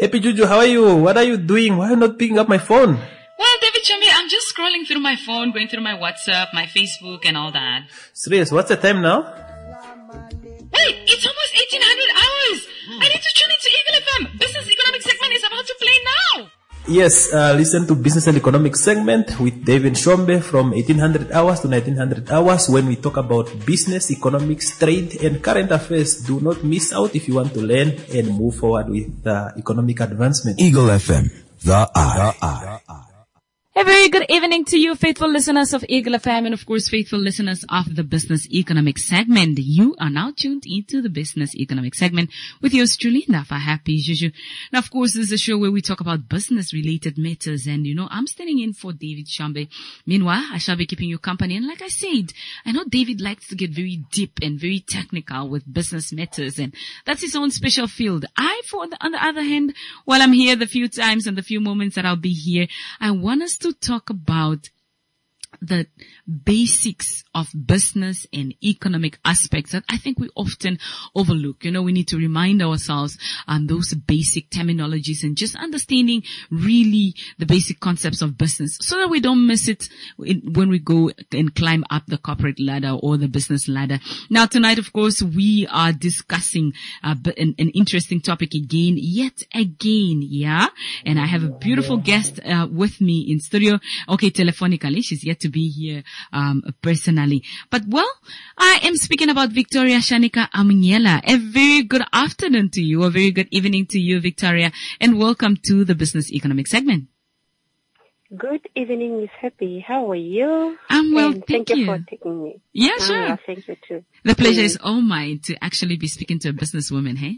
Happy Juju, how are you? What are you doing? Why are you not picking up my phone? Well, David Chombe, I'm just scrolling through my phone, going through my WhatsApp, my Facebook and all that. Serious, what's the time now? Wait, it's almost 1800 hours. I need to tune into Eagle FM. Business Economic segment is about to play now. Yes, listen to Business and Economic segment with David Chombe from 1800 hours to 1900 hours when we talk about business, economics, trade, and current affairs. Do not miss out if you want to learn and move forward with economic advancement. Eagle FM, the eye. A very good evening to you, faithful listeners of Eagle FM and, of course, faithful listeners of the Business Economic segment. You are now tuned into the Business Economic segment with yours truly, Nafa Happy Juju. Now, of course, this is a show where we talk about business-related matters, and, I'm standing in for David Chombe. Meanwhile, I shall be keeping you company, and like I said, I know David likes to get very deep and very technical with business matters, and that's his own special field. On the other hand, while I'm here the few times and the few moments that I'll be here, I want us to talk about the basics of business and economic aspects that I think we often overlook. We need to remind ourselves those basic terminologies and just understanding really the basic concepts of business so that we don't miss it when we go and climb up the corporate ladder or the business ladder. Now tonight, of course, we are discussing an interesting topic yet again, yeah? And I have a beautiful guest with me in studio. Okay, telephonically, she's yet to be here personally. But I am speaking about Victoria Shanika Amunyela. A very good afternoon to you, a very good evening to you, Victoria, and welcome to the Business Economic segment. Good evening, Miss Happy. How are you? I'm well, thank you for taking me. Yeah, sure. Well, thank you too. The pleasure is all mine to actually be speaking to a businesswoman, hey?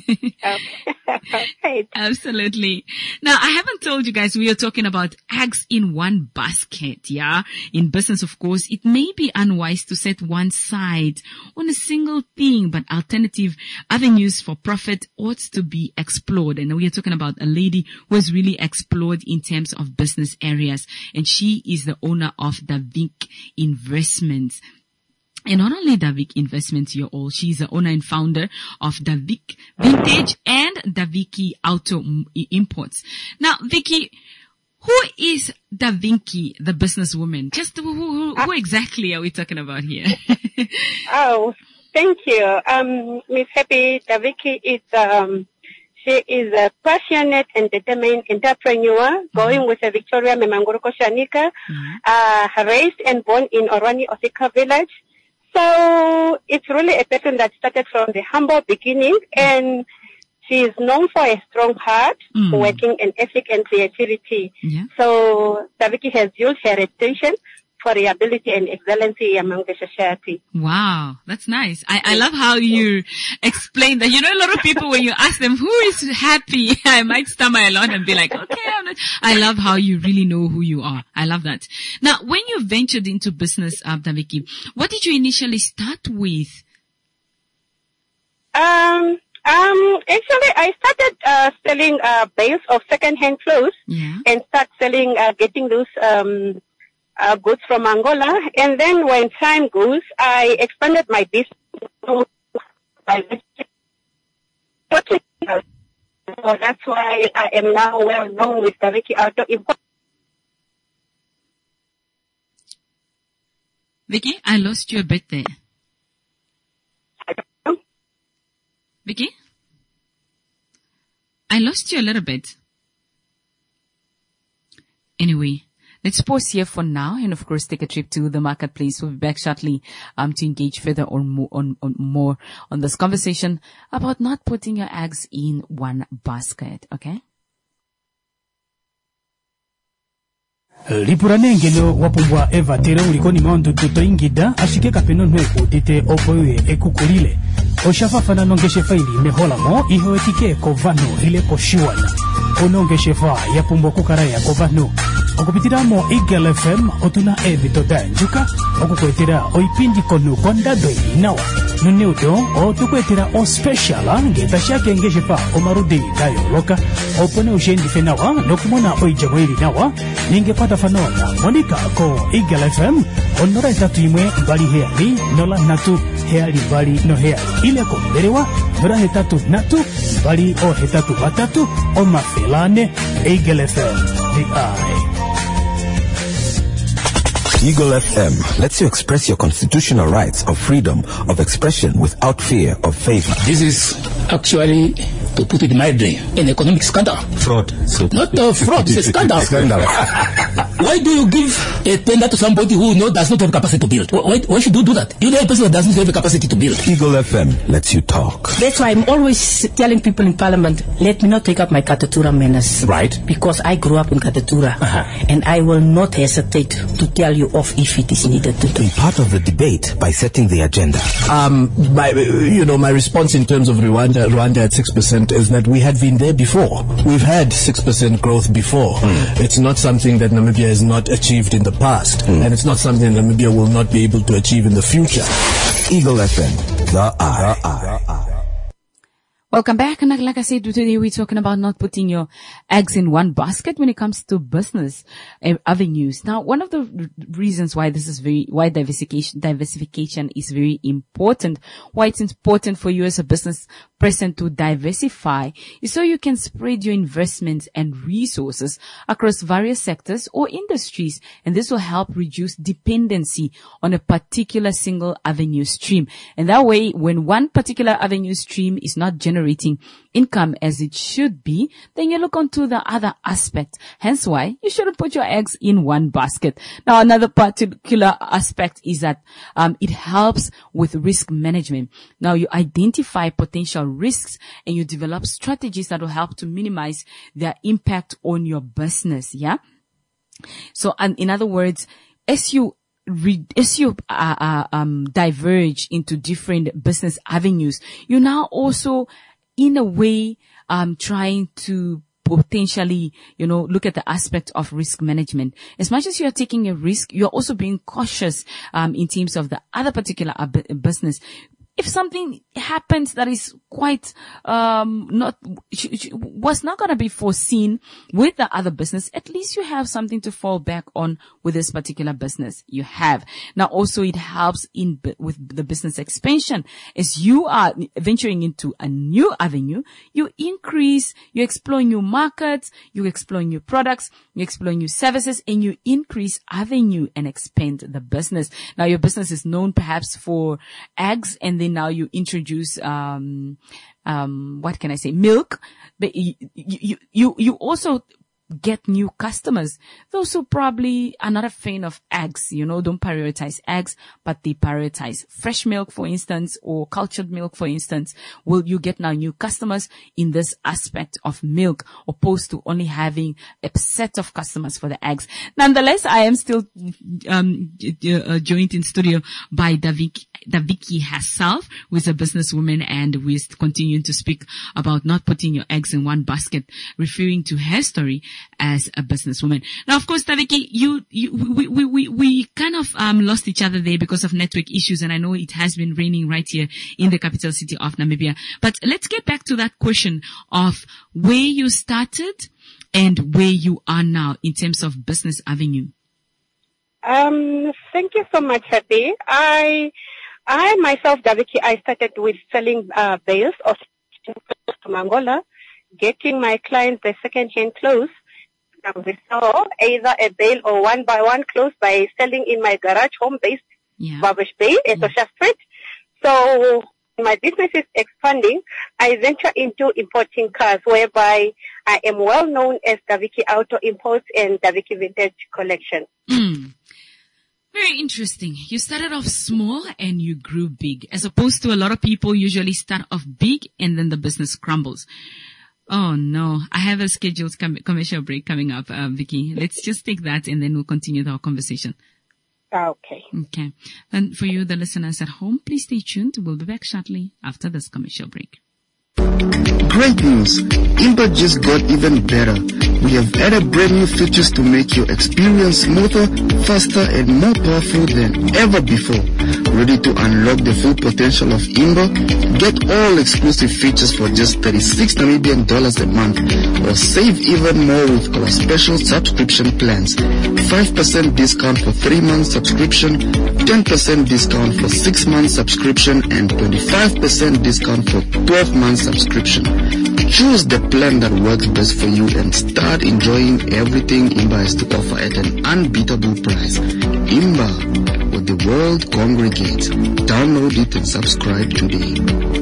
Okay. Absolutely. Now, I haven't told you guys we are talking about eggs in one basket, yeah? In business, of course, it may be unwise to set one side on a single thing, but alternative avenues for profit ought to be explored. And we are talking about a lady who has really explored in terms of business areas, and she is the owner of Davik Investments. And not only Davik Investments, she's the owner and founder of Davik Vintage and Daviki Auto Imports. Now, Vicky, who is Davinki, the businesswoman? Just who exactly are we talking about here? Oh, thank you. Miss Happy, Daviki is, she is a passionate and determined entrepreneur going with a Victoria Memangoroko Shanika, raised and born in Orani Osika village. So it's really a person that started from the humble beginning, and she is known for a strong heart, working in ethic and creativity. Yeah. So Daviki has used her reputation for the ability and excellency among the society. Wow, that's nice. I love how you explain that. A lot of people, when you ask them who is happy, I might stammer a lot and be like, okay, I'm not. I love how you really know who you are. I love that. Now, when you ventured into business, Daviki, what did you initially start with? Actually, I started selling bales of second-hand clothes, and start selling, getting those goods from Angola. And then when time goes, I expanded my business. So that's why I am now well known with Daviki Auto Import. Vicky, I lost you a bit there. Vicky? I lost you a little bit. Anyway, let's pause here for now and, of course, take a trip to the marketplace. We'll be back shortly to engage further or more on this conversation about not putting your eggs in one basket, okay? Lipuranengelo wapumbwa Eva tere ulikoni maondo toto ingida ashike kapeno nweku tite opoye ekukulile oshafafana nongeshe faili mehola mo iho etike kovano ile koshiwana onongeshe fa yapumbwa kukaraya kovano okupitiramo Eagle FM otuna evito danjuka okukwetera oipindi konu kondadwe nawa nuneuto o tukwetera o special ngeta shake ngeshefa o marudi kayo loka opone ushendi fenawa nokumona oijamweli nawa ningepata fanona Monica ko Eagle FM onora itatu imwe bali heali nola natu heali bali no heali ile ko berewa nora hetatu natu bali o hetatu batatu o mafelane Eagle FM the eye. Eagle FM lets you express your constitutional rights of freedom of expression without fear of favor. This is actually, to put it mildly, an economic scandal. Fraud. So not fraud, it's a scandal. Why do you give a tender to somebody who does not have capacity to build? Why should you do that? You know a person that doesn't have the capacity to build. Eagle FM lets you talk. That's why I'm always telling people in Parliament, let me not take up my Katatura manners. Right. Because I grew up in Katatura. And I will not hesitate to tell you off if it is needed to do. Be part of the debate by setting the agenda. My response in terms of Rwanda at 6% is that we had been there before. We've had 6% growth before. It's not something that Namibia has not achieved in the past, and it's not something that Namibia will not be able to achieve in the future. Eagle FM, the eye. Welcome back. And like I said, today we're talking about not putting your eggs in one basket when it comes to business avenues. Now, one of the reasons why why diversification is very important, why it's important for you as a business person to diversify is so you can spread your investments and resources across various sectors or industries. And this will help reduce dependency on a particular single avenue stream. And that way, when one particular avenue stream is not generating income as it should be, then you look onto the other aspect. Hence why you shouldn't put your eggs in one basket. Now, another particular aspect is that it helps with risk management. Now, you identify potential risks and you develop strategies that will help to minimize their impact on your business. Yeah. So, in other words, as you diverge into different business avenues, you now also, in a way, trying to potentially, look at the aspect of risk management. As much as you're taking a risk, you're also being cautious, in terms of the other particular business. If something happens that is quite, was not going to be foreseen with the other business, at least you have something to fall back on with this particular business you have. Now also it helps with the business expansion. As you are venturing into a new avenue, you explore new markets, you explore new products, you explore new services, and you increase avenue and expand the business. Now your business is known perhaps for eggs, and then now you introduce, milk, but you also get new customers. Those who probably are not a fan of eggs, don't prioritize eggs, but they prioritize fresh milk, for instance, or cultured milk, for instance. Will you get now new customers in this aspect of milk, opposed to only having a set of customers for the eggs? Nonetheless, I am still joined in studio by Daviki herself, who is a businesswoman, and we're continuing to speak about not putting your eggs in one basket, referring to her story as a businesswoman. Now, of course, Daviki, we kind of lost each other there because of network issues, and I know it has been raining right here in the capital city of Namibia. But let's get back to that question of where you started and where you are now in terms of business avenue. Thank you so much, Happy. I myself, Daviki, I started with selling bales of from Angola, getting my clients the second-hand clothes. We saw either a bale or one-by-one clothes by selling in my garage, home-based, Babish Bay, Etosha Street. So my business is expanding. I venture into importing cars, whereby I am well known as Daviki Auto Imports and Daviki Vintage Collection. Very interesting. You started off small and you grew big, as opposed to a lot of people usually start off big and then the business crumbles. Oh no, I have a scheduled commercial break coming up, Vicky. Let's just take that and then we'll continue our conversation. Okay. Okay. And for you, the listeners at home, please stay tuned. We'll be back shortly after this commercial break. Great news! Import just got even better. We have added brand new features to make your experience smoother, faster, and more powerful than ever before. Ready to unlock the full potential of Imba? Get all exclusive features for just $36 Namibian a month, or save even more with our special subscription plans. 5% discount for 3 months subscription, 10% discount for 6 months subscription, and 25% discount for 12 months subscription. Choose the plan that works best for you and start enjoying everything Imba has to offer at an unbeatable price. Imba, where the world congregates. Download it and subscribe today.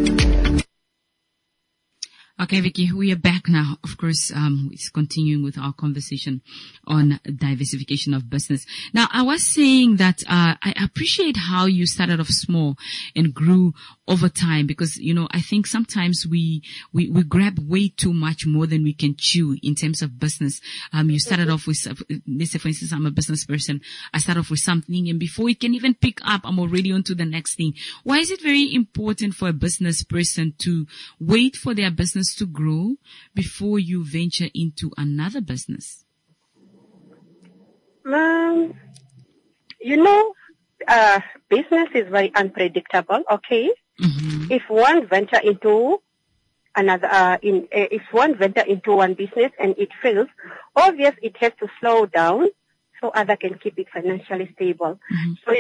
Okay, Vicky, we are back now. Of course, it's continuing with our conversation on diversification of business. Now, I was saying that I appreciate how you started off small and grew over time, because, you know, I think sometimes we grab way too much more than we can chew in terms of business. You started off with, let's say, for instance, I'm a business person. I start off with something, and before it can even pick up, I'm already on to the next thing. Why is it very important for a business person to wait for their business to grow before you venture into another business? Business is very unpredictable. Okay, if one venture into another, if one venture into one business and it fails, obviously it has to slow down so other can keep it financially stable. So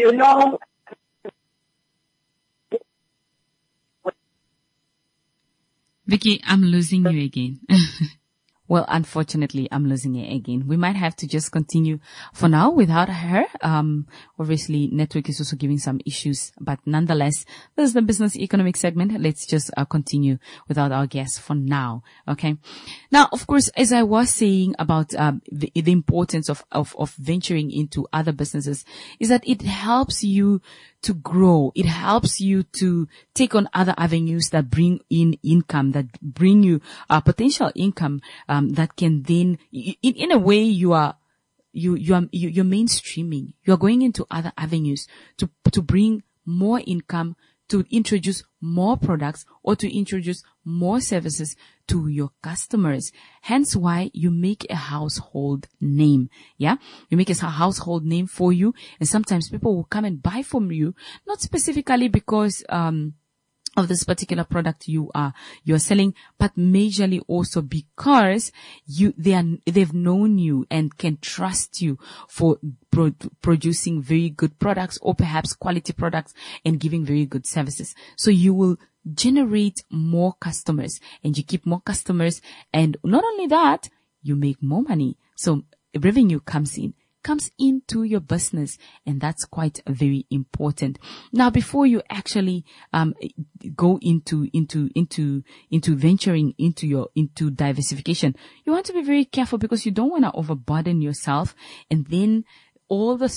Vicky, I'm losing you again. Well, unfortunately, I'm losing her again. We might have to just continue for now without her. Obviously, network is also giving some issues, but nonetheless, this is the business economic segment. Let's just continue without our guest for now. Okay. Now, of course, as I was saying about the importance of venturing into other businesses, is that it helps you to grow. It helps you to take on other avenues that bring in income, that bring you potential income, that can then, in a way, you're mainstreaming. You're going into other avenues to bring more income, to introduce more products, or to introduce more services to your customers. Hence why you make a household name. Yeah. You make a household name for you. And sometimes people will come and buy from you, not specifically because, of this particular product you're selling, but majorly also because they've known you and can trust you for producing very good products, or perhaps quality products, and giving very good services. So you will generate more customers, and you keep more customers, and not only that, you make more money. So revenue comes into your business, and that's quite very important. Now, before you actually go into venturing into diversification, you want to be very careful, because you don't want to overburden yourself, and then all the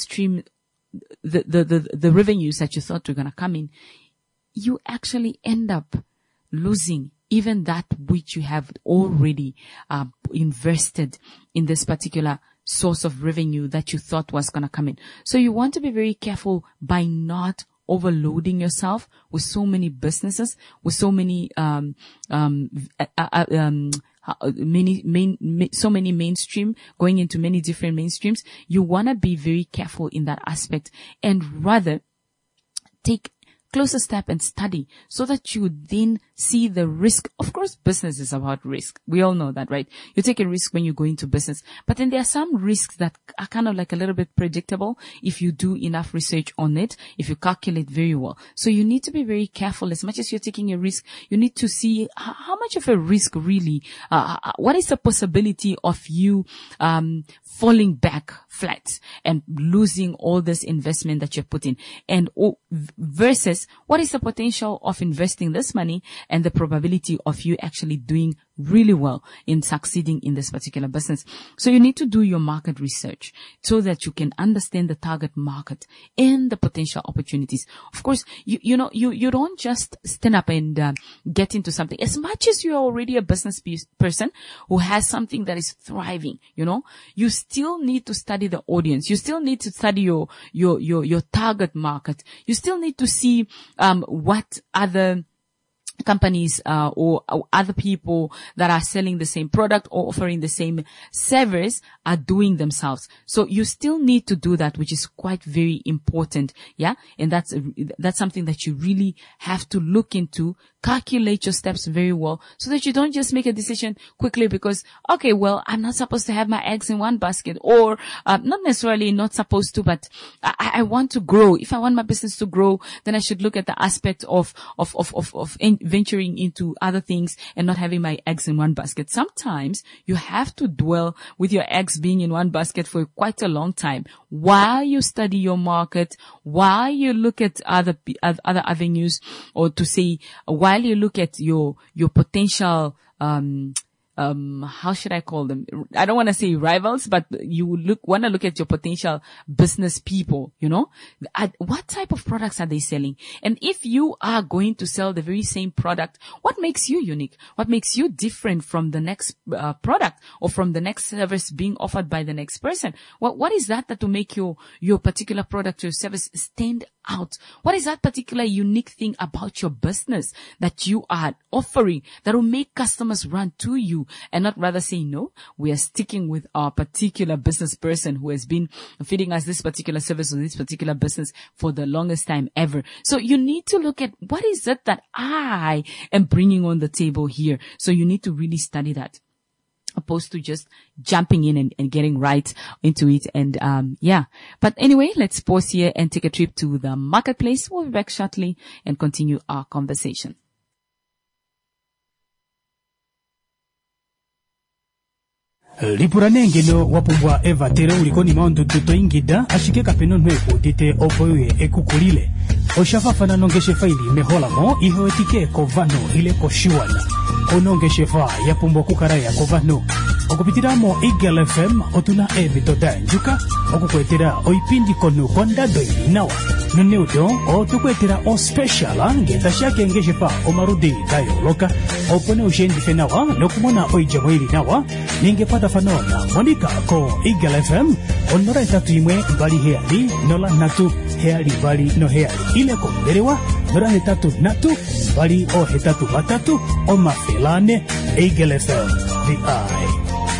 revenues that you thought were going to come in, you actually end up losing even that which you have already invested in this particular source of revenue that you thought was going to come in. So you want to be very careful by not overloading yourself with so many businesses, with so many mainstream, going into many different mainstreams. You want to be very careful in that aspect, and rather take closer step and study, so that you then see the risk. Of course, business is about risk. We all know that, right? You take a risk when you go into business, but then there are some risks that are kind of like a little bit predictable if you do enough research on it, if you calculate very well. So you need to be very careful. As much as you're taking a risk, you need to see how much of a risk really, what is the possibility of you falling back flat and losing all this investment that you're putting, and versus what is the potential of investing this money and the probability of you actually doing really well in succeeding in this particular business. So you need to do your market research so that you can understand the target market and the potential opportunities. Of course, you don't just stand up and get into something. As much as you're already a business person who has something that is thriving, you still need to study the audience. You still need to study your target market. You still need to see what other companies or other people that are selling the same product or offering the same service are doing themselves. So you still need to do that, which is quite very important. Yeah. And that's something that you really have to look into, calculate your steps very well so that you don't just make a decision quickly because, okay, well, I'm not supposed to have my eggs in one basket or not necessarily not supposed to, but I want to grow. If I want my business to grow, then I should look at the aspect of venturing into other things and not having my eggs in one basket. Sometimes you have to dwell with your eggs being in one basket for quite a long time while you study your market, while you look at other avenues, or to say, while you look at your potential, how should I call them? I don't want to say rivals, but you want to look at your potential business people, you know, what type of products are they selling? And if you are going to sell the very same product, what makes you unique? What makes you different from the next product or from the next service being offered by the next person? What is that will make your particular product or service stand out? What is that particular unique thing about your business that you are offering that will make customers run to you and not rather say, no, we are sticking with our particular business person who has been feeding us this particular service or this particular business for the longest time ever. So you need to look at what is it that I am bringing on the table here. So you need to really study that, opposed to just jumping in and getting right into it. And, yeah. But anyway, let's pause here and take a trip to the marketplace. We'll be back shortly and continue our conversation. Lipura ngeno wapubwa Eva tere ulikoni maundu tuto ingida ashike kapeno nweku dite opoye ekukulile. Oshafafana nongeshe faili mehola mo iho etike kovano ile koshiwana. Onongeshe fa ya pumbo kukaraya kovano. Okupitiramo Eagle FM otuna ebitoda njuka. Okukwetera oipindi konu konda doi nawa. Nuneudo o tukwetera o special ngeta shake ngeshe fa omarudi dayo loka. Opone ushendi fenawa nokumona oijamwili nawa. Ninge pata fanona monika ko Eagle FM onora tatu imwe bali heali nola natu heali bali no heali ile ko berewa nora hetatu natu bali o hetatu batatu o mafelane Eagle FM the eye.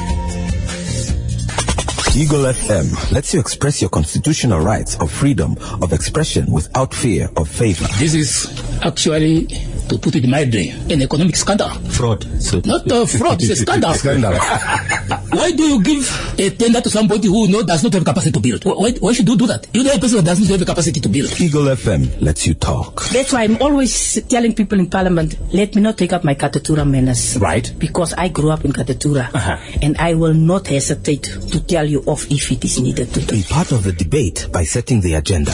Eagle FM lets you express your constitutional rights of freedom of expression without fear of favor. This is actually, to put it mildly, an economic scandal. Fraud. So not a fraud, it's a scandal. Why do you give a tender to somebody who does not have capacity to build? Why should you do that? You know a person that doesn't have the capacity to build. Eagle FM lets you talk. That's why I'm always telling people in Parliament, let me not take up my Katatura manners. Right. Because I grew up in Katatura. And I will not hesitate to tell you off if it is needed to do. Be part of the debate by setting the agenda.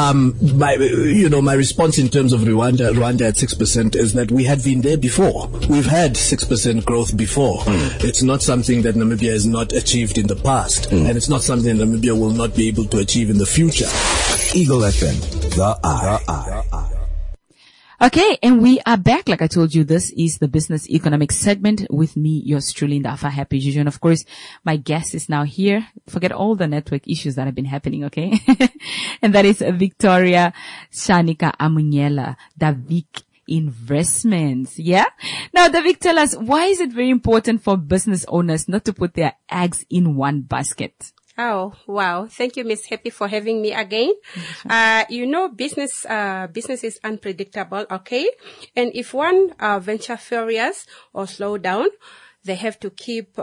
My response in terms of Rwanda at 6% is that we had been there before. We've had 6% growth before. It's not something that Namibia has not achieved in the past, and it's not something that Namibia will not be able to achieve in the future. Eagle FM, the eye. Okay, and we are back. Like I told you, this is the business economics segment with me, yours truly, Ndafa Happy Juju. And of course, my guest is now here. Forget all the network issues that have been happening, okay? And that is Victoria Shanika Amunyela, Davik Investments. Yeah. Now, Davik, tell us, why is it very important for business owners not to put their eggs in one basket? Oh, wow. Thank you, Miss Happy, for having me again. Business is unpredictable, okay? And if one venture failures or slow down, they have to keep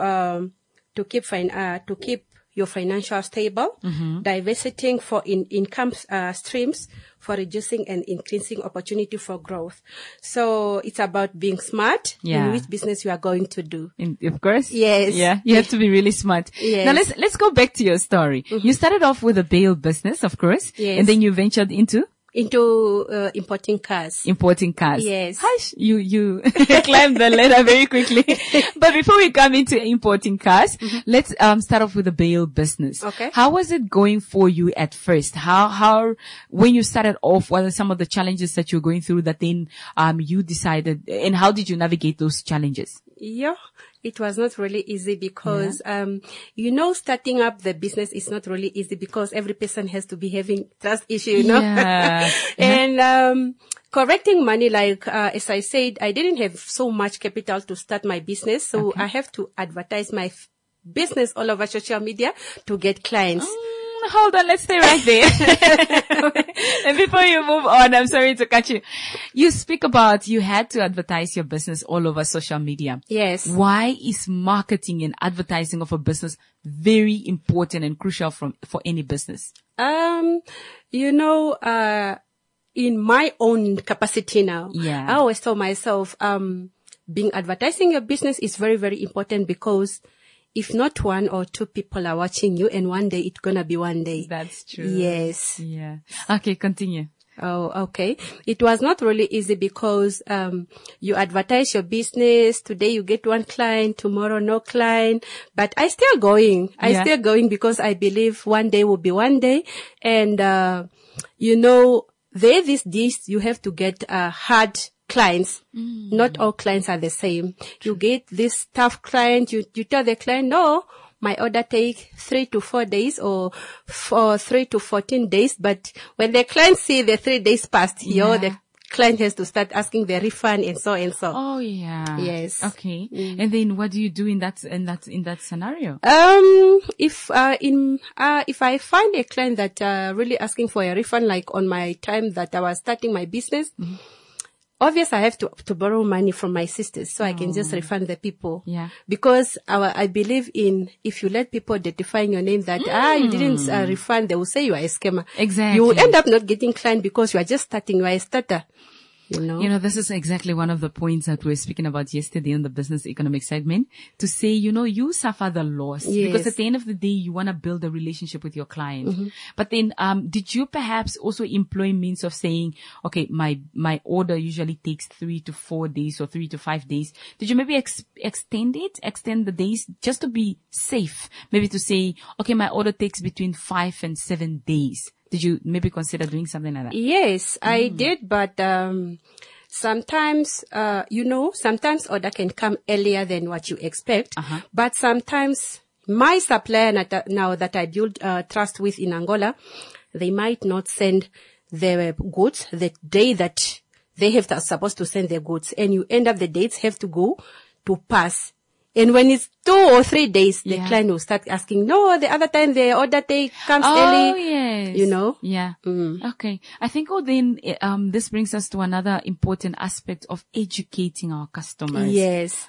your financial stable, diversifying for income streams, for reducing and increasing opportunity for growth. So it's about being smart in which business you are going to do. Of course. Yes. Yeah. You have to be really smart. Yes. Now let's go back to your story. You started off with a bail business, of course. Yes. And then you ventured into importing cars. Yes. Hush, you climbed the ladder very quickly. But before we come into importing cars, let's start off with the bail business. Okay. How was it going for you at first? How when you started off, what are some of the challenges that you're going through that then you decided, and how did you navigate those challenges? Yeah, it was not really easy because, starting up the business is not really easy because every person has to be having trust issue, Yeah. And, correcting money, like, as I said, I didn't have so much capital to start my business. So I have to advertise my business all over social media to get clients. Hold on, let's stay right there. And before you move on, I'm sorry to cut you. You speak about you had to advertise your business all over social media. Yes. Why is marketing and advertising of a business very important and crucial for any business? In my own capacity now, Yeah. I always tell myself, advertising your business is very, very important because if not one or two people are watching you, and one day it's gonna be one day. That's true. Yes. Yeah. Okay, continue. Oh, okay. It was not really easy because, you advertise your business. Today you get one client, tomorrow no client, but I still going. Still going because I believe one day will be one day. And, these days you have to get, hard clients. Not all clients are the same. You get this tough client, you tell the client, no, my order take 3 to 4 days or 3 to 14 days. But when the client see the 3 days passed, the client has to start asking the refund and so and so. Oh yeah. Yes. Okay. And then what do you do in that scenario? If I find a client that really asking for a refund, like on my time that I was starting my business, obviously I have to borrow money from my sisters so I can just refund the people. Yeah. Because I believe in, if you let people identifying your name that, you didn't refund, they will say you are a scammer. Exactly. You will end up not getting client because you are just starting, you are a starter. This is exactly one of the points that we were speaking about yesterday on the business economic segment, to say, you suffer the loss. Yes. Because at the end of the day, you want to build a relationship with your client. But then, did you perhaps also employ means of saying, okay, my order usually takes 3 to 4 days or 3 to 5 days. Did you maybe extend the days just to be safe? Maybe to say, okay, my order takes between 5 and 7 days. Did you maybe consider doing something like that? Yes, I did, but sometimes, sometimes order can come earlier than what you expect. But sometimes my supplier now that I build trust with in Angola, they might not send the goods the day that they have supposed to send their goods, and you end up the dates have to go to pass. And when it's 2 or 3 days, the client will start asking, no, the other time the order take comes early. Oh, yes. Yeah. Okay. I think, this brings us to another important aspect of educating our customers. Yes.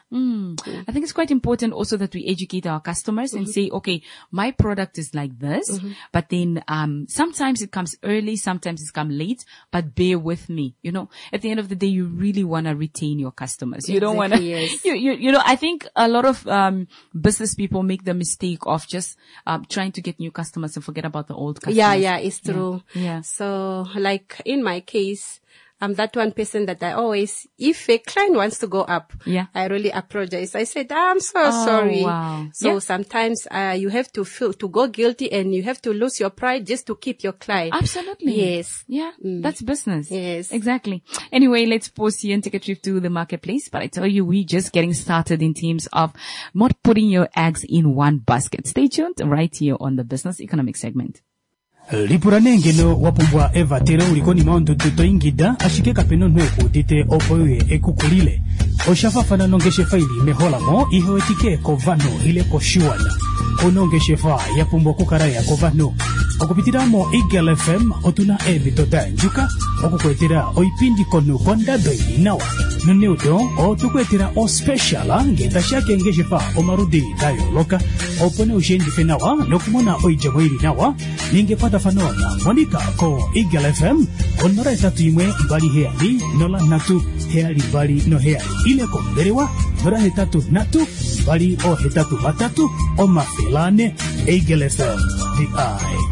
I think it's quite important also that we educate our customers and say, okay, my product is like this, but then, sometimes it comes early, sometimes it comes late, but bear with me. At the end of the day, you really want to retain your customers. You don't want to, yes. I think a lot of, business people make the mistake of just, trying to get new customers and forget about the old customers. Yeah, it's true. Yeah. So, like in my case, I'm that one person that I always, if a client wants to go up, I really apologize. I said, I'm so sorry. Wow. So sometimes, you have to go guilty and you have to lose your pride just to keep your client. Absolutely. Yes. Yeah. That's business. Yes. Exactly. Anyway, let's pause here and take a trip to the marketplace. But I tell you, we're just getting started in terms of not putting your eggs in one basket. Stay tuned right here on the business economic segment. Lipuranengeno wapumbwa eva tere ulikoni maundu tutoingida ashike kapeno nweku dite opoye ekukulile oshafafana nongeshe faili meholamo ihewetike kovano ile koshiwana onongeshe fa yapumbwa kukaraya kovano okupitiramo Eagle FM otuna evitota njuka okukwetera oipindi konu konda doi nawa nuneudo otukwetera o speciala ngeta shake ngeshe fa omarudi dayo loka opone ushendi fenawa nokumona oijamwiri nawa ningepata fanona monika ko Eagle FM onora etatu imwe bali heali nola natu heali bali no heali ile ko berewa nora hetatu natu bali o hetatu matatu o mafilane Eagle FM the eye.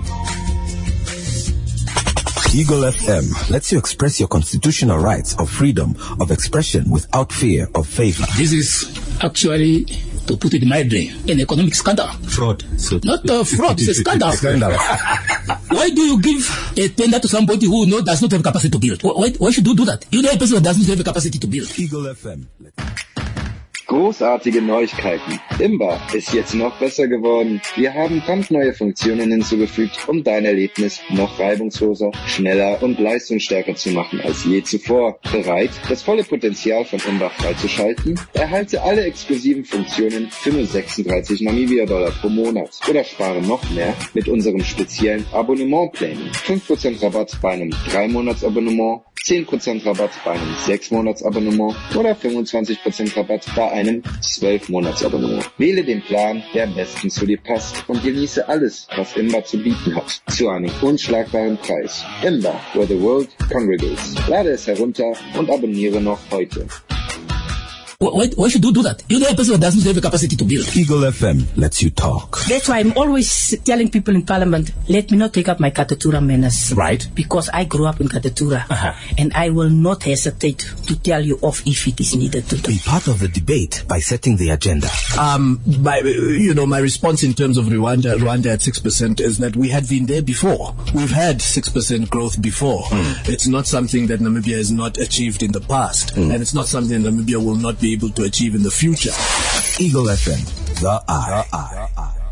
Eagle FM lets you express your constitutional rights of freedom of expression without fear of favor. This is actually, to put it mildly, an economic scandal. Fraud. Not a fraud, it's a scandal. Why do you give a tender to somebody who does not have capacity to build? Why should you do that? You know a person that doesn't have the capacity to build. Eagle FM. Großartige Neuigkeiten. Imba ist jetzt noch besser geworden. Wir haben brandneue Funktionen hinzugefügt, um dein Erlebnis noch reibungsloser, schneller und leistungsstärker zu machen als je zuvor. Bereit, das volle Potenzial von Imba freizuschalten? Erhalte alle exklusiven Funktionen für nur 36 Namibia-Dollar pro Monat oder spare noch mehr mit unserem speziellen Abonnement-Planning. 5% Rabatt bei einem 3-Monats-Abonnement, 10% Rabatt bei einem 6-Monats-Abonnement oder 25% Rabatt bei einem 12-Monats-Abonnement. Wähle den Plan, der am besten zu dir passt und genieße alles, was Imba zu bieten hat. Zu einem unschlagbaren Preis. Imba, where the world congregates. Lade es herunter und abonniere noch heute. Why should you do that? You're the person that doesn't have the capacity to build. Eagle FM lets you talk. That's why I'm always telling people in Parliament, let me not take up my Katatura manners. Right. Because I grew up in Katatura. And I will not hesitate to tell you off if it is needed to do. Be part of the debate by setting the agenda. My response in terms of Rwanda at 6% is that we had been there before. We've had 6% growth before. It's not something that Namibia has not achieved in the past. And it's not something that Namibia will not be able to achieve in the future. Eagle FM, the eye.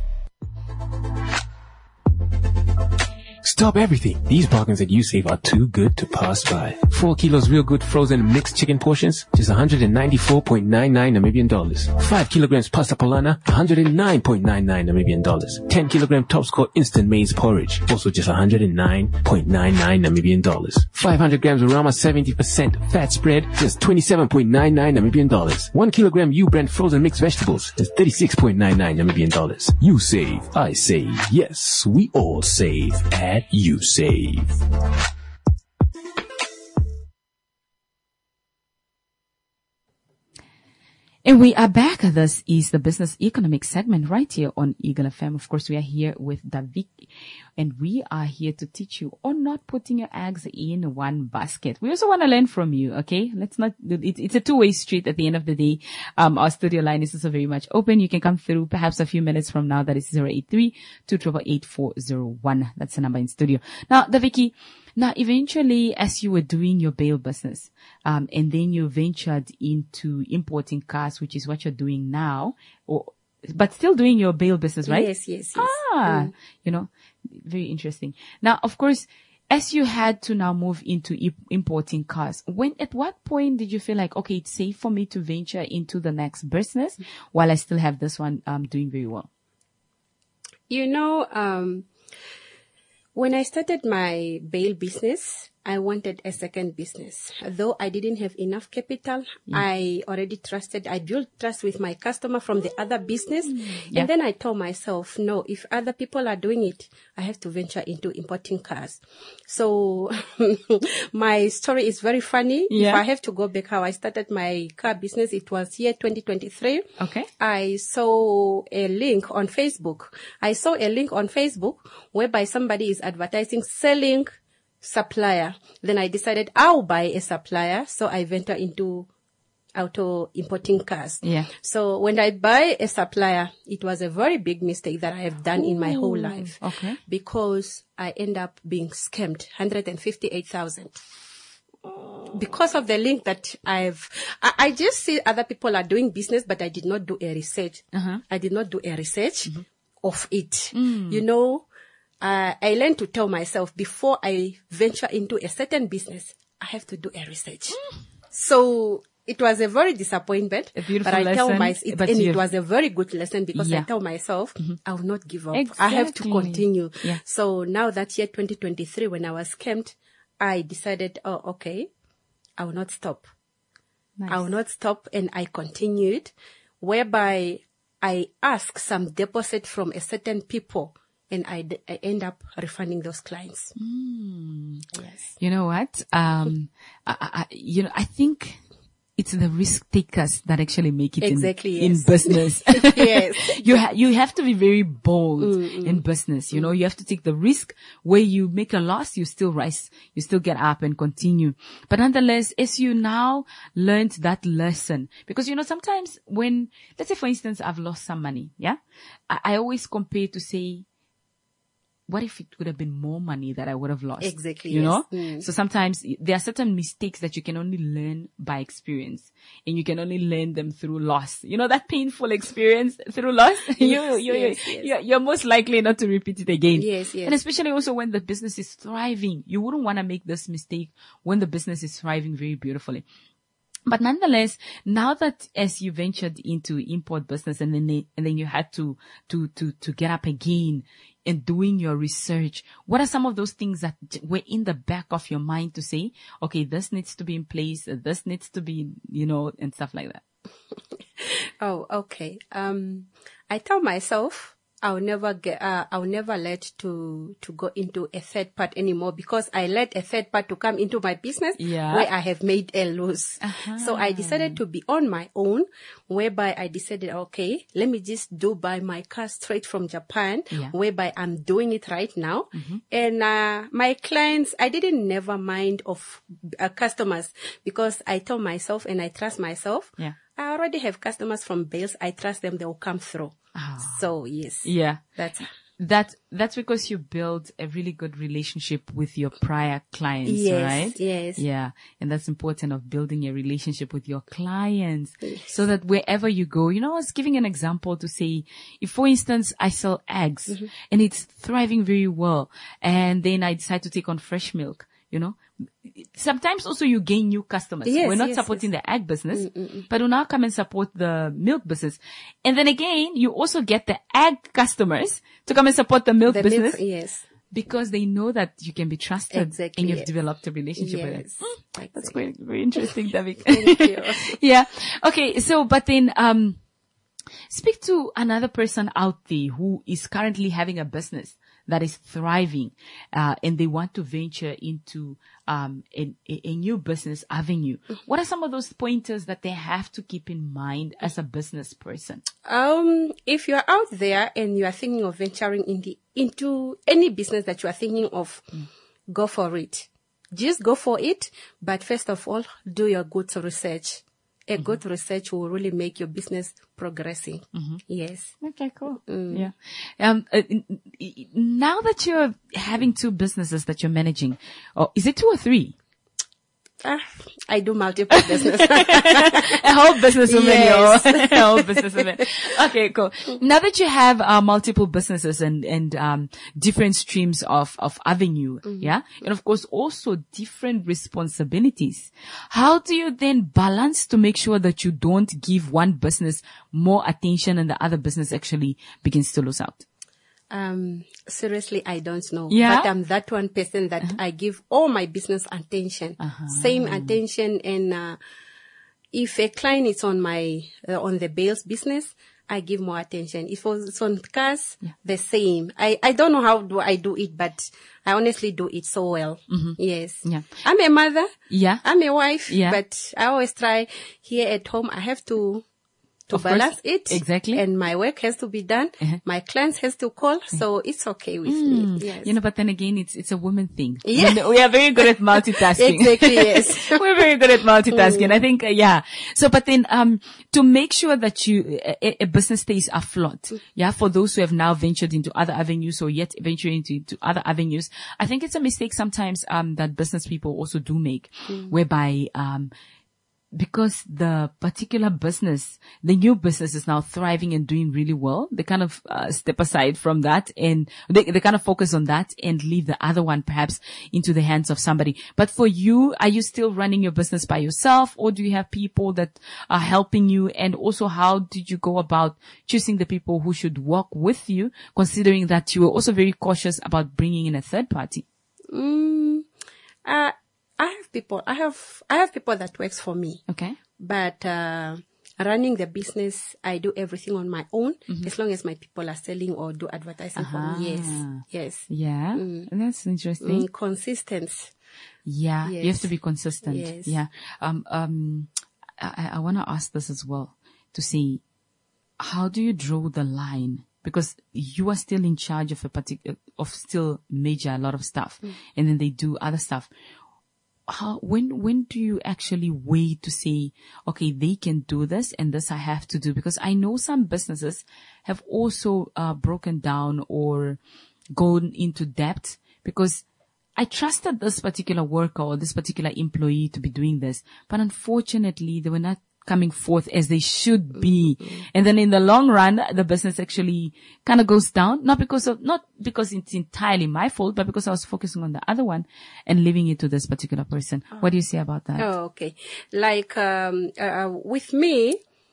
Stop everything. These bargains at USave are too good to pass by. 4 kilos real good frozen mixed chicken portions, just 194.99 Namibian dollars. 5 kilograms pasta polana, 109.99 Namibian dollars. 10 kilogram top score instant maize porridge, also just 109.99 Namibian dollars. 500 grams of Rama 70% fat spread, just 27.99 Namibian dollars. 1 kilogram U-brand frozen mixed vegetables, just 36.99 Namibian dollars. You save, I save. Yes, we all save at USave. And we are back. This is the business economic segment right here on Eagle FM. Of course, we are here with Davik, and we are here to teach you on not putting your eggs in one basket. We also want to learn from you, okay? It's a two-way street at the end of the day. Our studio line is also very much open. You can come through perhaps a few minutes from now. That is 083-288-8401. That's the number in studio. Now, Daviki, eventually, as you were doing your bail business, and then you ventured into importing cars, which is what you're doing now, but still doing your bail business, right? Yes. Very interesting. Now, of course, as you had to now move into importing cars, at what point did you feel like, okay, it's safe for me to venture into the next business while I still have this one doing very well? When I started my bail business, I wanted a second business. Though I didn't have enough capital, I built trust with my customer from the other business. And then I told myself, no, if other people are doing it, I have to venture into importing cars. So my story is very funny. If I have to go back how I started my car business, it was year 2023. Okay. I saw a link on Facebook. Whereby somebody is advertising, selling supplier. Then I decided I'll buy a supplier. So I venture into auto importing cars. So when I buy a supplier, it was a very big mistake that I have done in my whole life. Okay. Because I end up being scammed 158,000. Because of the link that I just see other people are doing business, but I did not do a research. I did not do a research of it. I learned to tell myself before I venture into a certain business, I have to do a research. So it was a very disappointment, a beautiful but I tell lesson, myself, and it was a very good lesson because I tell myself, I will not give up. Exactly. I have to continue. So now that year 2023, when I was scammed, I decided, I will not stop. Nice. I will not stop, and I continued, whereby I asked some deposit from a certain people. And I end up refunding those clients. Yes. You know what? I think it's the risk takers that actually make it in business. Yes. You have to be very bold in business. You have to take the risk. Where you make a loss, you still rise, you still get up and continue. But nonetheless, as you now learned that lesson, because sometimes when, let's say for instance, I've lost some money. I always compare to say, what if it would have been more money that I would have lost? Exactly. You know? Mm. So sometimes there are certain mistakes that you can only learn by experience, and you can only learn them through loss. You know, that painful experience through loss? You're most likely not to repeat it again. Yes. And especially also when the business is thriving. You wouldn't want to make this mistake when the business is thriving very beautifully. But nonetheless, now that as you ventured into import business and then you had to get up again and doing your research, what are some of those things that were in the back of your mind to say, okay, this needs to be in place, this needs to be, and stuff like that? Oh, okay. I tell myself, I'll never let to go into a third part anymore, because I let a third part to come into my business where I have made a loss. So I decided to be on my own, whereby I decided, okay, let me just buy my car straight from Japan, whereby I'm doing it right now. And, my clients, I didn't never mind of customers, because I told myself and I trust myself. I already have customers from Bales. I trust them. They will come through. So yes. Yeah. That's because you build a really good relationship with your prior clients, right? Yes. Yeah. And that's important, of building a relationship with your clients so that wherever you go, I was giving an example to say, if for instance, I sell eggs and it's thriving very well, and then I decide to take on fresh milk, sometimes also you gain new customers. We're not supporting the egg business, but we'll now come and support the milk business. And then again, you also get the egg customers to come and support the milk business. Because they know that you can be trusted and you've developed a relationship with them. That's very, very interesting, Davik. Thank you. Yeah. Okay. So, but then, speak to another person out there who is currently having a business that is thriving, and they want to venture into a new business avenue. What are some of those pointers that they have to keep in mind as a business person? If you're out there and you are thinking of venturing into any business that you are thinking of, go for it. Just go for it. But first of all, do your good research. A good research will really make your business progressing. Yes. Okay, cool. Yeah. Now that you're having two businesses that you're managing, is it 2 or 3? I do multiple business. A whole businesswoman. Yes. A whole businesswoman. Okay, cool. Now that you have multiple businesses and different streams of avenue, and of course also different responsibilities, how do you then balance to make sure that you don't give one business more attention and the other business actually begins to lose out? Seriously, I don't know. Yeah? But I'm that one person that I give all my business attention, same attention. And, if a client is on on the Bales business, I give more attention. If it's on cars, the same. I don't know how do I do it, but I honestly do it so well. Yes. Yeah. I'm a mother. Yeah. I'm a wife. Yeah. But I always try here at home. I have to Of balance course. it. Exactly. And my work has to be done. My clients has to call. So it's okay with me. Yes. But then again, it's a woman thing. Yeah. We are very good at multitasking. Exactly, yes. We're very good at multitasking. I think, So, but then, to make sure that a business stays afloat, for those who have now ventured into other avenues or yet venturing into other avenues, I think it's a mistake sometimes, that business people also do make, whereby, because the particular business, the new business is now thriving and doing really well, they kind of step aside from that and they kind of focus on that and leave the other one perhaps into the hands of somebody. But for you, are you still running your business by yourself, or do you have people that are helping you? And also, how did you go about choosing the people who should work with you, considering that you were also very cautious about bringing in a third party? I have people that works for me. Okay. But, running the business, I do everything on my own, as long as my people are selling or do advertising for me. Yes. Yeah. That's interesting. Consistent. Yeah. Yes. You have to be consistent. Yes. Yeah. I want to ask this as well, to see, how do you draw the line? Because you are still in charge of still major, a lot of stuff, and then they do other stuff. When do you actually wait to say, okay, they can do this and this I have to do? Because I know some businesses have also broken down or gone into debt because I trusted this particular worker or this particular employee to be doing this, but unfortunately they were not coming forth as they should be. And then in the long run, the business actually kind of goes down, not because it's entirely my fault, but because I was focusing on the other one and leaving it to this particular person. What do you say about that? Oh, okay. Like, with me,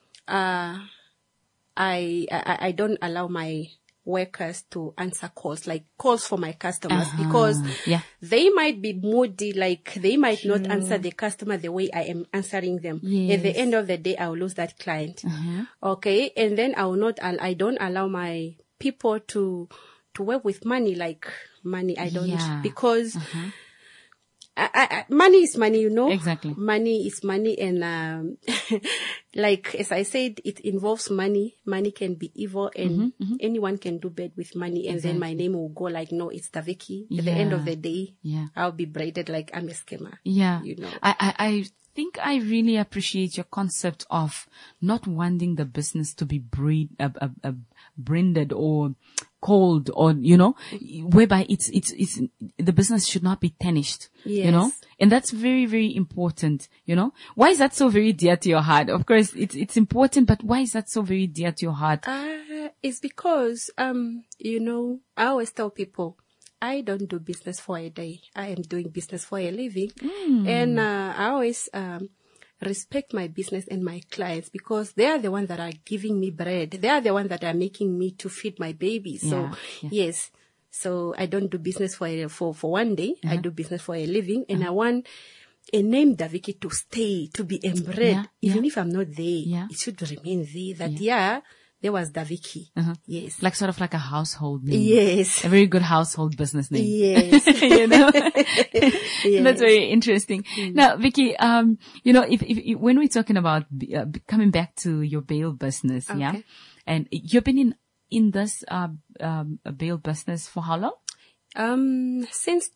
I don't allow my workers to answer calls, like calls for my customers, because they might be moody, like they might not answer the customer the way I am answering them. At the end of the day, I will lose that client. Okay. And then I don't allow my people to work with money, like money. I don't, because money is money, you know. Exactly. Money is money, and like as I said, it involves money. Money can be evil, and anyone can do bad with money. And then my name will go like, no, it's Daviki. At the end of the day, I'll be braided like I'm a scammer. Yeah, you know. I think I really appreciate your concept of not wanting the business to be branded or called, or, you know, whereby it's the business should not be tarnished, you know, and that's very, very important, you know. Why is that so very dear to your heart? Of course, it's important, but why is that so very dear to your heart? It's because, you know, I always tell people, I don't do business for a day. I am doing business for a living. And I always respect my business and my clients, because they are the ones that are giving me bread. They are the ones that are making me to feed my baby. So, yes. So I don't do business for one day. I do business for a living. And I want a name Daviki to stay, to be embedded. Even if I'm not there, it should remain there. That, there was Daviki. Yes. Like sort of like a household name. Yes. A very good household business name. Yes. You know? That's very interesting. Now, Vicky, you know, if when we're talking about coming back to your bail business, and you've been in this bail business for how long? Since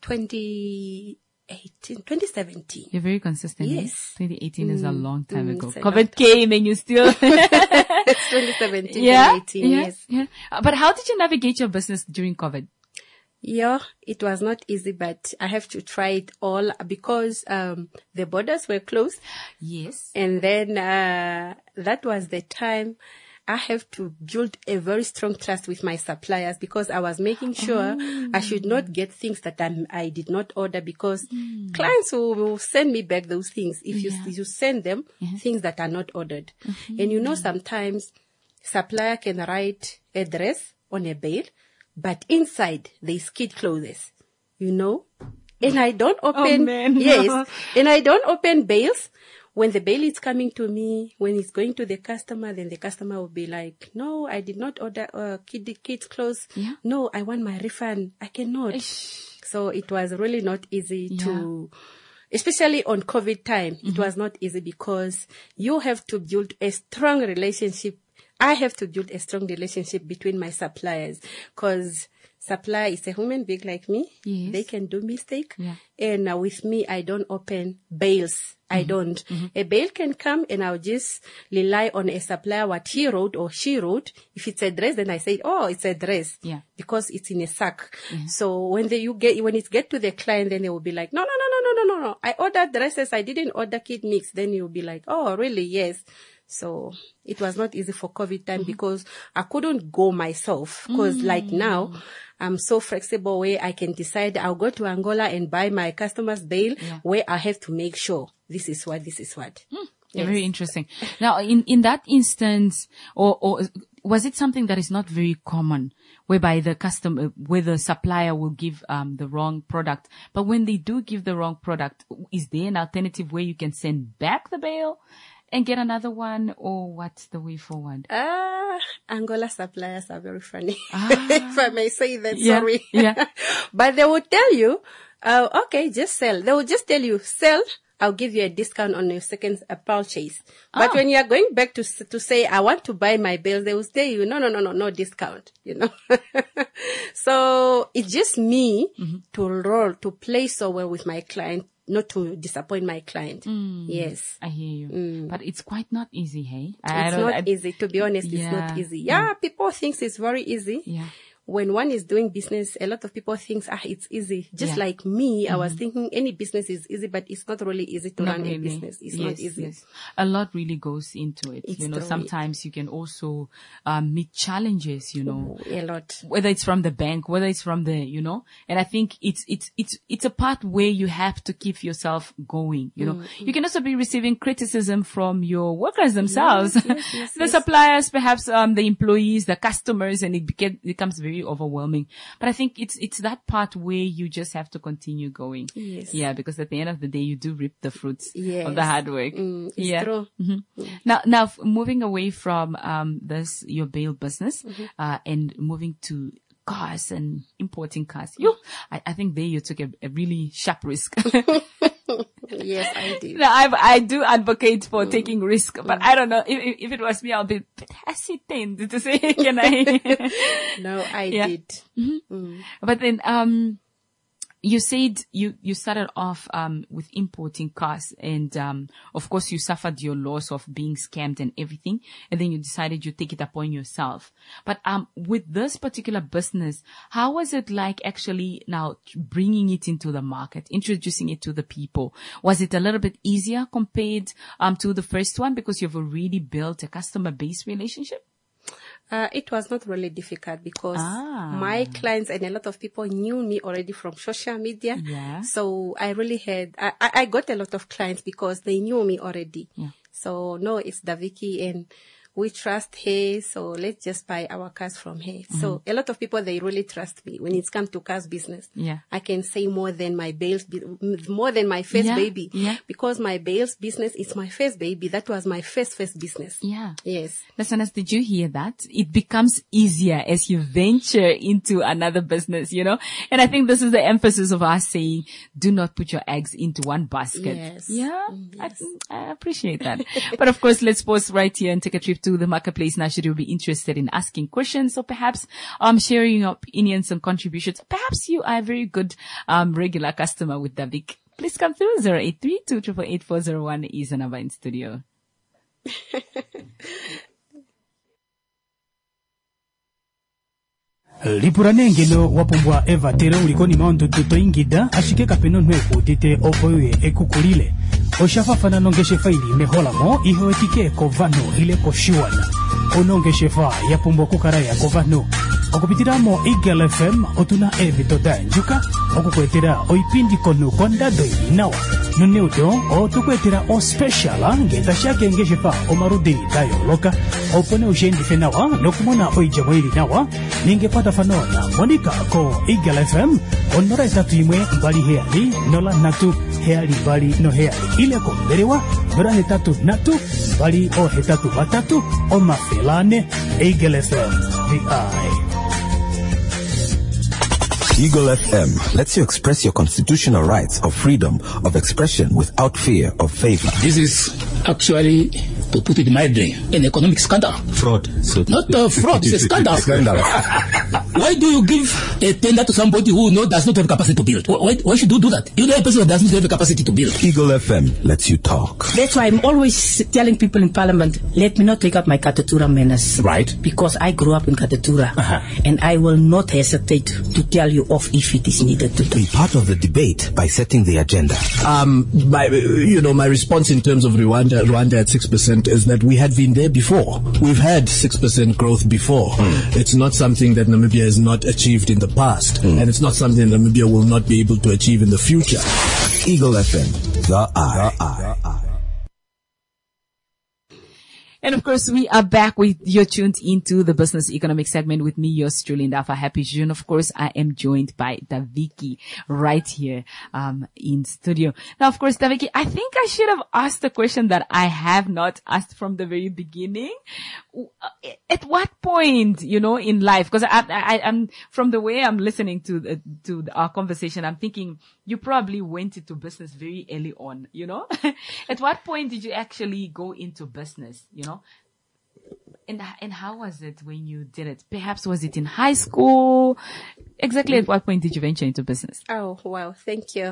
2017. You're very consistent. Yes. 2018 is a long time ago. COVID came and you still. It's 2017, 2018, yes. But how did you navigate your business during COVID? Yeah, it was not easy, but I have to try it all because the borders were closed. Yes. And then that was the time I have to build a very strong trust with my suppliers, because I was making sure I should not get things that I did not order, because clients will send me back those things if you send them things that are not ordered. And you know, sometimes supplier can write address on a bail, but inside there's kid clothes, you know. And I don't open, and I don't open bails. When the bail is coming to me, when it's going to the customer, then the customer will be like, no, I did not order kids' clothes. No, I want my refund. I cannot. So it was really not easy to, especially on COVID time, it was not easy, because you have to build a strong relationship. I have to build a strong relationship between my suppliers, because supplier is a human being like me. They can do mistake. And with me, I don't open bails. I don't. A bail can come and I'll just rely on a supplier, what he wrote or she wrote. If it's a dress, then I say, oh, it's a dress. Because it's in a sack. So when it get to the client, then they will be like, no. I ordered dresses. I didn't order kid mix. Then you'll be like, oh, really? Yes. So it was not easy for COVID time, because I couldn't go myself, because like now I'm so flexible where I can decide I'll go to Angola and buy my customer's bail where I have to make sure this is what. Very interesting. Now, in that instance, or was it something that is not very common, whereby where the supplier will give the wrong product, but when they do give the wrong product, is there an alternative where you can send back the bail and get another one, or what's the way forward? Angola suppliers are very funny, if I may say that. Sorry. But they will tell you, okay, just sell. They will just tell you, sell. I'll give you a discount on your second purchase. But when you are going back to say, I want to buy my bills, they will tell you, no discount, you know. So it's just me to play so well with my client, not to disappoint my client. Yes. I hear you. But it's quite not easy, hey? It's not easy, to be honest. It's not easy. People think it's very easy. when one is doing business, a lot of people think, it's easy. Just like me, I was thinking any business is easy, but it's not really easy to run a business. It's not easy. Yes. A lot really goes into it. It's sometimes you can also meet challenges, a lot. Whether it's from the bank, whether it's from the, and I think it's a part where you have to keep yourself going, You can also be receiving criticism from your workers themselves, the suppliers, perhaps, the employees, the customers, and it becomes very overwhelming. But I think it's that part where you just have to continue going. Yes. Yeah, because at the end of the day, you do reap the fruits of the hard work. It's true. Now, moving away from, this, your bail business, and moving to cars and importing cars. I think there you took a really sharp risk. Yes, I did. Now, I do advocate for taking risk, but I don't know if it was me, I'll be hesitant to say, can I? No, I did. But then, you said you started off with importing cars, and of course you suffered your loss of being scammed and everything, and then you decided you take it upon yourself. But with this particular business, how was it like actually now bringing it into the market, introducing it to the people? Was it a little bit easier compared to the first one because you've already built a customer base relationship? It was not really difficult because my clients and a lot of people knew me already from social media. Yeah. So I really I got a lot of clients because they knew me already. Yeah. So no, it's Daviki and we trust her. So let's just buy our cars from her. So a lot of people, they really trust me when it's come to cars business. Yeah. I can say more than my bails, more than my first baby. Yeah. Because my bails business is my first baby. That was my first business. Yeah. Yes. Listeners, did you hear that? It becomes easier as you venture into another business, And I think this is the emphasis of us saying, do not put your eggs into one basket. Yes. Yeah. Yes. I appreciate that. But of course, let's pause right here and take a trip to the marketplace. Now, should you be interested in asking questions or perhaps sharing your opinions and contributions, perhaps you are a very good regular customer with Davik, please come through. 083-288-401 is the number in studio. lipuranengelo wapumbwa eva tere ulikoni maondudu toingida ashike kapeno nweku tite opoye ekukulile oshafafana nongeshe faili meholamo ihoetike kovano ile koshiwana onongeshe fa yapumbwa kukaraya kovano okupitiramo Eagle FM otuna evitoda njuka okukwetera oipindi konu kondado inawa nuneudo otukwetera o special ngeta shake ngeshe fa omarudi dayo loka opone ushendife nawa nokumona oijamo ili nawa ningepata fanona monika ko Eagle FM onora etatu imwe mbali heali nola natu heali bali no heali ile ko mberewa nora hetatu natu bali o hetatu batatu o mafelane Eagle FM VI. Eagle FM lets you express your constitutional rights of freedom of expression without fear of favor. This is actually, to put it mildly, an economic scandal. Fraud. So not fraud, it's a scandal. Why do you give a tender to somebody who does not have capacity to build? Why should you do that? You know a person who does not have the capacity to build. Eagle FM lets you talk. That's why I'm always telling people in Parliament, let me not take up my Katatura manners. Right. Because I grew up in Katatura. And I will not hesitate to tell you off if it is needed to be part of the debate by setting the agenda. My response in terms of Rwanda at 6% is that we had been there before. We've had 6% growth before. It's not something that Namibia has not achieved in the past, and it's not something Namibia will not be able to achieve in the future. Eagle FM, the eye. And of course, we are back with you're tuned into the business economic segment with me, yours truly, Ndafa Happy June. Of course, I am joined by Daviki right here, in studio. Now, of course, Daviki, I think I should have asked the question that I have not asked from the very beginning. At what point, in life, because I'm from the way I'm listening to our conversation, I'm thinking you probably went into business very early on, At what point did you actually go into business, And how was it when you did it? Perhaps was it in high school? Exactly at what point did you venture into business? Oh, wow. Thank you.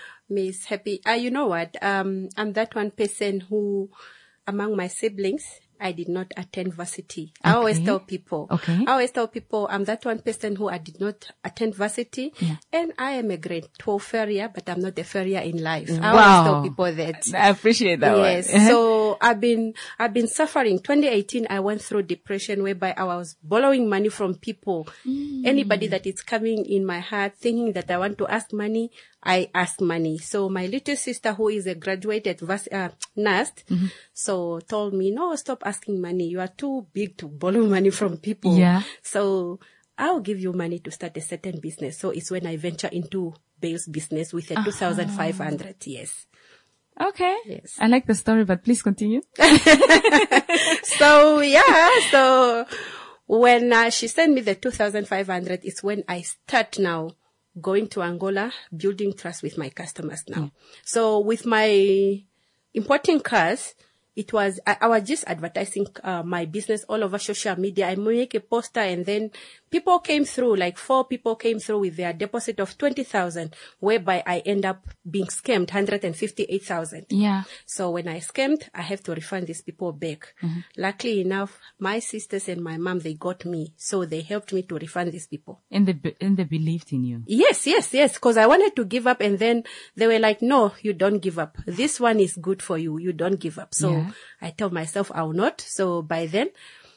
Miss Happy, you know what? I'm that one person who, among my siblings, I did not attend varsity. I always tell people, I'm that one person who I did not attend varsity, and I am a grade 12 farrier, but I'm not a farrier in life. I always tell people that. I appreciate that one. Yes. So I've been suffering. 2018, I went through depression whereby I was borrowing money from people. Anybody that is coming in my heart thinking that I want to ask money, I ask money. So my little sister, who is a graduate at NAST, so told me, no, stop asking money. You are too big to borrow money from people. Yeah. So I'll give you money to start a certain business. So it's when I venture into Bale's business with a 2,500. Yes. Okay. Yes. I like the story, but please continue. So when she sent me the 2,500, it's when I start now going to Angola, building trust with my customers now. So with my importing cars, it was, I was just advertising my business all over social media. I make a poster, and then people came through, like 4 people came through with their deposit of 20,000, whereby I end up being scammed 158,000. Yeah. So when I scammed, I have to refund these people back. Luckily enough, my sisters and my mom, they got me. So they helped me to refund these people. And they believed in you. Yes. Because I wanted to give up, and then they were like, no, you don't give up. This one is good for you. You don't give up. So I told myself I will not. So by then,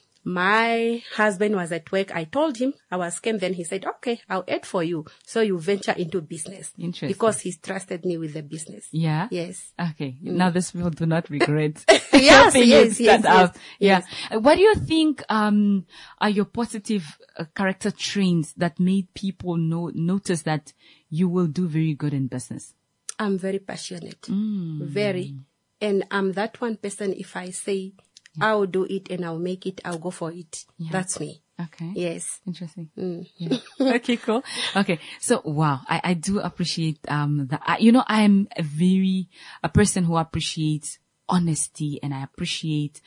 my husband was at work. I told him I was scammed. Then he said, okay, I'll add for you. So you venture into business. Interesting. Because he's trusted me with the business. Yeah? Yes. Okay. Now these people do not regret yes. Yeah. What do you think are your positive character traits that made people notice that you will do very good in business? I'm very passionate. Very. And I'm that one person, if I say I'll do it and I'll make it, I'll go for it. Yeah. That's me. Okay. Yes. Interesting. Yeah. Okay, cool. Okay. So, wow. I do appreciate, I am a person who appreciates honesty, and I appreciate,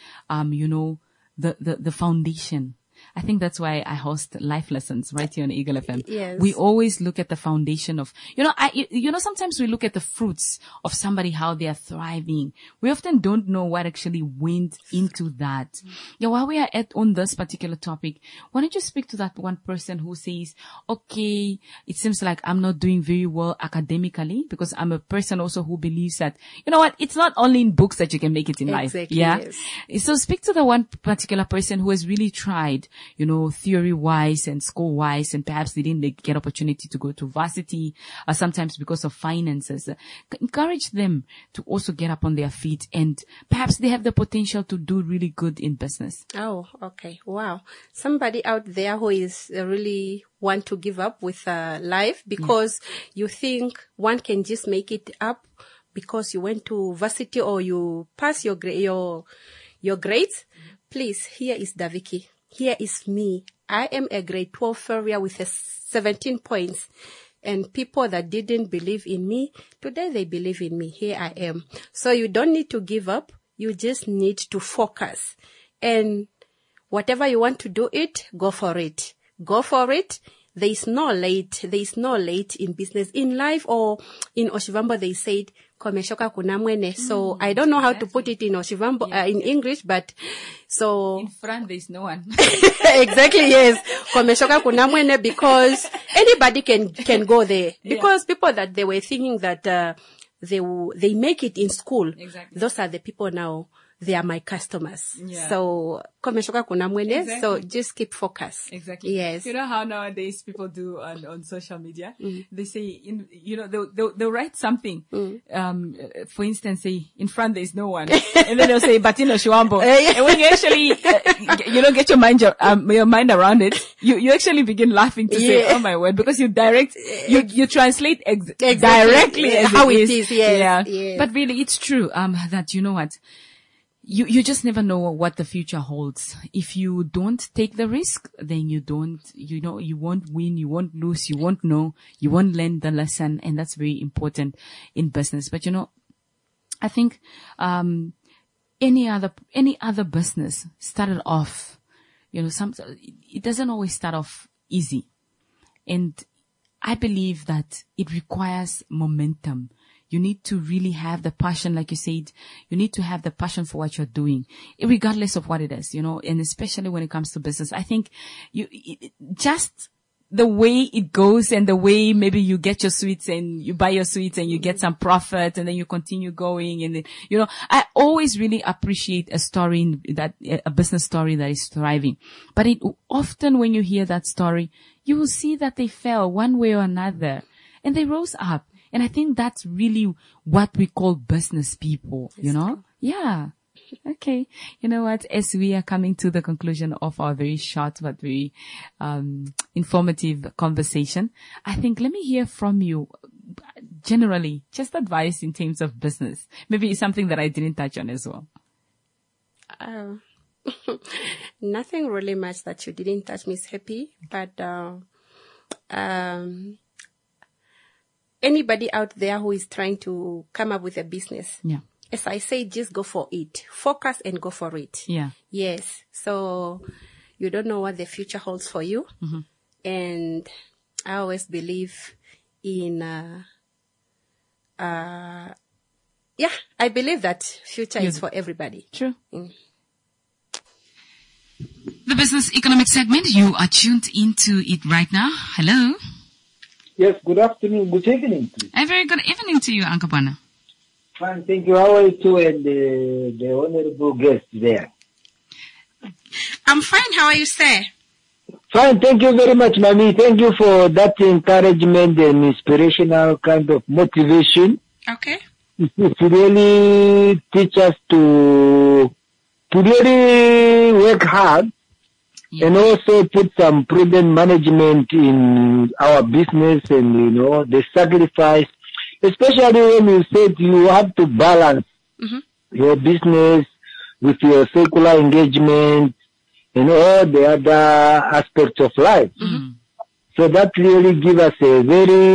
the foundation. I think that's why I host life lessons right here on Eagle FM. Yes. We always look at the foundation of, sometimes we look at the fruits of somebody, how they are thriving. We often don't know what actually went into that. Yeah, while we are on this particular topic, why don't you speak to that one person who says, okay, it seems like I'm not doing very well academically, because I'm a person also who believes that, it's not only in books that you can make it in life. Yeah. Yes. So speak to the one particular person who has really tried, theory-wise and school-wise, and perhaps they didn't get opportunity to go to varsity, sometimes because of finances. Encourage them to also get up on their feet, and perhaps they have the potential to do really good in business. Oh, okay. Wow. Somebody out there who is really want to give up with life because you think one can just make it up because you went to varsity or you pass your grades. Please, here is Daviki. Here is me. I am a grade 12 farrier with 17 points. And people that didn't believe in me, today they believe in me. Here I am. So you don't need to give up. You just need to focus. And whatever you want to do go for it. Go for it. There is no late. There is no late in business. In life or in Oshivambo, they said, komeshoka kuna mwene. So I don't know how to put it in Oshivambo, in English, but so. In front, there is no one. Exactly, yes. Komeshoka kuna mwene, because anybody can go there. Because people that they were thinking that, they make it in school. Exactly. Those are the people now. They are my customers. Yeah. So, komeshoka kuna mwene. Exactly. So just keep focus. Exactly. Yes. You know how nowadays people do on social media? They say, they'll write something. For instance, say, in front there is no one. And then they'll say, Batino Shiwambo. And when you actually, get your mind around it, you actually begin laughing to say, oh my word, because you translate directly as how it is. Yes. Yeah. But really, it's true, that you know what? You just never know what the future holds. If you don't take the risk, then you won't win, you won't lose, you won't know, you won't learn the lesson. And that's very important in business. But I think, any other business started off, it doesn't always start off easy. And I believe that it requires momentum. You need to really have the passion, like you said. You need to have the passion for what you're doing, regardless of what it is, and especially when it comes to business. I think just the way it goes and the way maybe you get your sweets and you buy your sweets and you get some profit and then you continue going. And then, I always really appreciate a business story that is thriving. But often when you hear that story, you will see that they fell one way or another and they rose up. And I think that's really what we call business people, Yeah. Okay. You know what? As we are coming to the conclusion of our very short but very informative conversation, I think let me hear from you generally, just advice in terms of business. Maybe it's something that I didn't touch on as well. Nothing really much that you didn't touch, Miss Happy, but anybody out there who is trying to come up with a business. Yeah. As I say, just go for it. Focus and go for it. Yeah. Yes. So you don't know what the future holds for you. Mm-hmm. And I always believe in, I believe that future is for everybody. True. The business economic segment, you are tuned into it right now. Hello. Yes, good afternoon. Good evening, please. A very good evening to you, Uncle Bwana. Fine, thank you. How are you too, and the honorable guest there? I'm fine. How are you, sir? Fine, thank you very much, Mami. Thank you for that encouragement and inspirational kind of motivation. Okay. It really teach us to really work hard and also put some prudent management in our business and, the sacrifice. Especially when you said you have to balance your business with your secular engagement and all the other aspects of life. So that really gives us a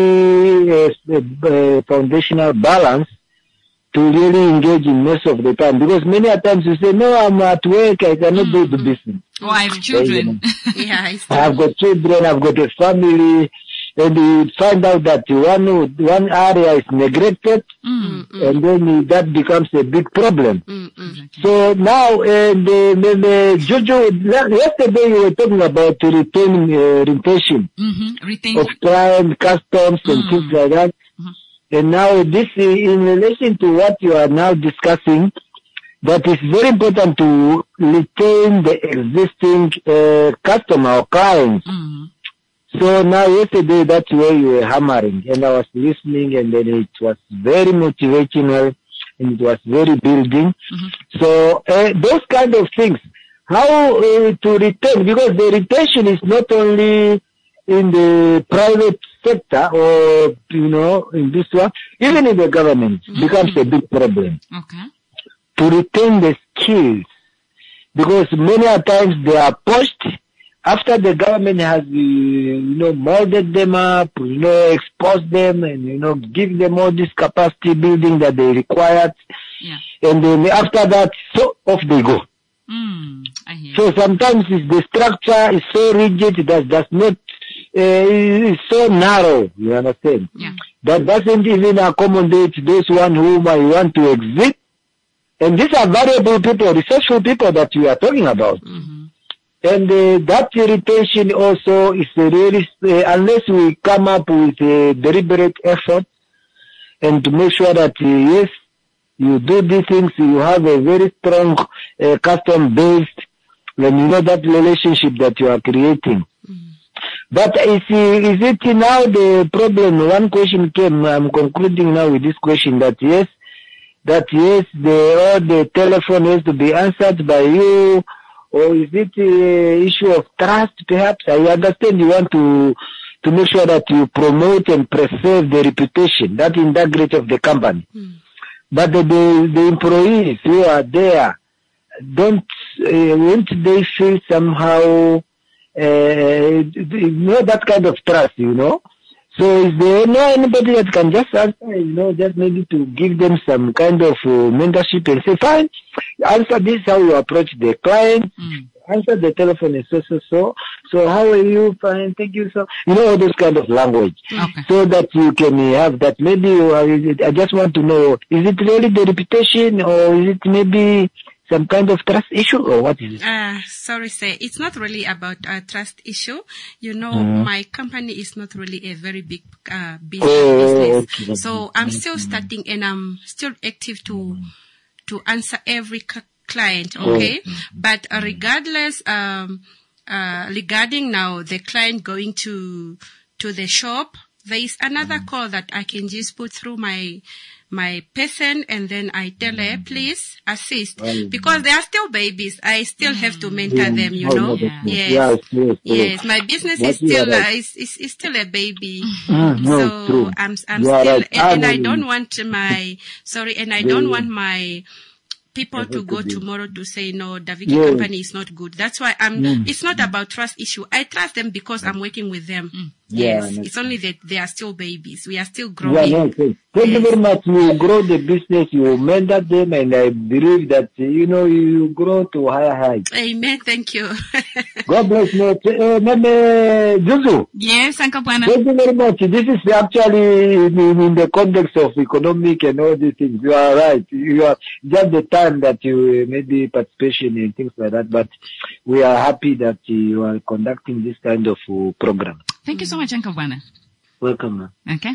very foundational balance to really engage in most of the time. Because many times you say, no, I'm at work, I cannot do the business. Oh, I have children. I've got children, I've got a family. And you find out that one area is neglected, and then that becomes a big problem. So now, Jojo, yesterday you were talking about retention of client, customs, and things like that. And now this, in relation to what you are now discussing, that is very important to retain the existing customer or clients. So now yesterday, that's where you were hammering, and I was listening, and then it was very motivational, and it was very building. So those kind of things, how to retain, because the retention is not only in the private sector or, in this one, even in the government, becomes a big problem. Okay. To retain the skills, because many times they are pushed after the government has, molded them up, exposed them and, give them all this capacity building that they required. Yeah. And then after that, so off they go. I hear. So sometimes the structure is so rigid that does not, is so narrow, you understand? Yeah. That doesn't even accommodate those one whom I want to exit. And these are valuable people, resourceful people that you are talking about. And that retention also is really, unless we come up with a deliberate effort and to make sure that, yes, you do these things, you have a very strong custom based, and that relationship that you are creating. But is it now the problem? One question came, I'm concluding now with this question, that yes, the telephone has to be answered by you. Or is it an issue of trust, perhaps? I understand you want to make sure that you promote and preserve the reputation, that integrity of the company. But the employees who are there, won't they feel somehow, that kind of trust, So is there anybody that can just answer, just maybe to give them some kind of mentorship and say, fine, answer this, how you approach the client, answer the telephone is so. So how are you? Fine, thank you. So, all this kind of language. Okay. So that you can have that. Maybe, I just want to know, is it really the reputation or is it maybe some kind of trust issue or what is it? Sorry, sir. It's not really about a trust issue. My company is not really a very big business. Okay. So I'm still starting and I'm still active to answer every client. Okay. But regardless, regarding now the client going to the shop, there is another call that I can just put through my person and then I tell her, please assist. Because they are still babies. I still have to mentor them, Yes. My business is still, is still a baby. So I'm still, and I don't want my people to go tomorrow to say, no, Daviki company is not good. That's why it's not about trust issue. I trust them because I'm working with them. Yes. It's only that they are still babies. We are still growing. Thank you very much. You grow the business, you mentor them, and I believe that, you grow to higher heights. Amen. Thank you. God bless you. Zuzu. Yes, Uncle Bwana. Thank you very much. This is actually in the context of economic and all these things. You are right. You are just the time that you maybe participation in things like that, but we are happy that you are conducting this kind of program. Thank you so much, Uncle Bwana. Welcome, ma'am. Okay.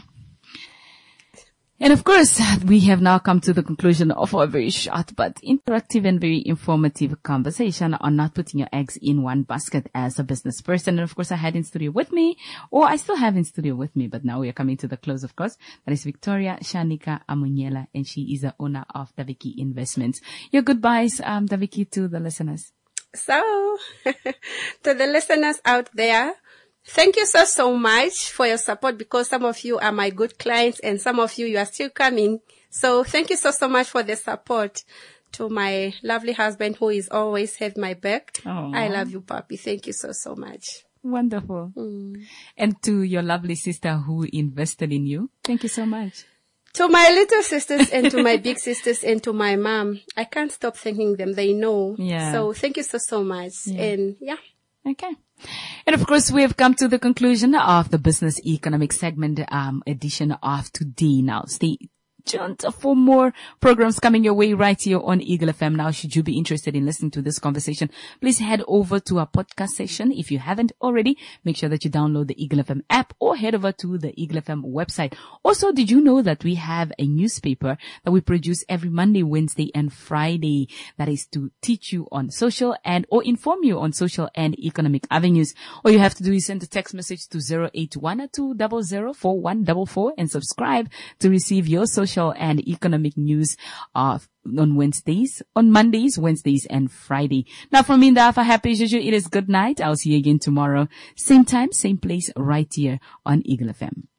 And of course, we have now come to the conclusion of our very short but interactive and very informative conversation on not putting your eggs in one basket as a business person. And of course, I had in studio with me, or I still have in studio with me, but now we are coming to the close, of course. That is Victoria Shanika Amunyela, and she is the owner of Daviki Investments. Your goodbyes, Daviki, to the listeners. So, to the listeners out there, thank you so much for your support, because some of you are my good clients and some of you are still coming. So thank you so much for the support. To my lovely husband who is always have my back. Aww. I love you, Papi. Thank you so much. Wonderful. And to your lovely sister who invested in you. Thank you so much. To my little sisters and to my big sisters and to my mom, I can't stop thanking them. They know. Yeah. So thank you so much. Yeah. And Okay. And of course, we have come to the conclusion of the Business Economic Segment edition of today. Now, stay tuned for more programs coming your way right here on Eagle FM. Now, should you be interested in listening to this conversation, please head over to our podcast session. If you haven't already, make sure that you download the Eagle FM app or head over to the Eagle FM website. Also, did you know that we have a newspaper that we produce every Monday, Wednesday, and Friday that is to teach you on social or inform you on social and economic avenues? All you have to do is send a text message to 081-200-4144 and subscribe to receive your social and economic news on Mondays, Wednesdays, and Friday. Now, from Indafa, happy as usual, it is good night. I'll see you again tomorrow. Same time, same place, right here on Eagle FM.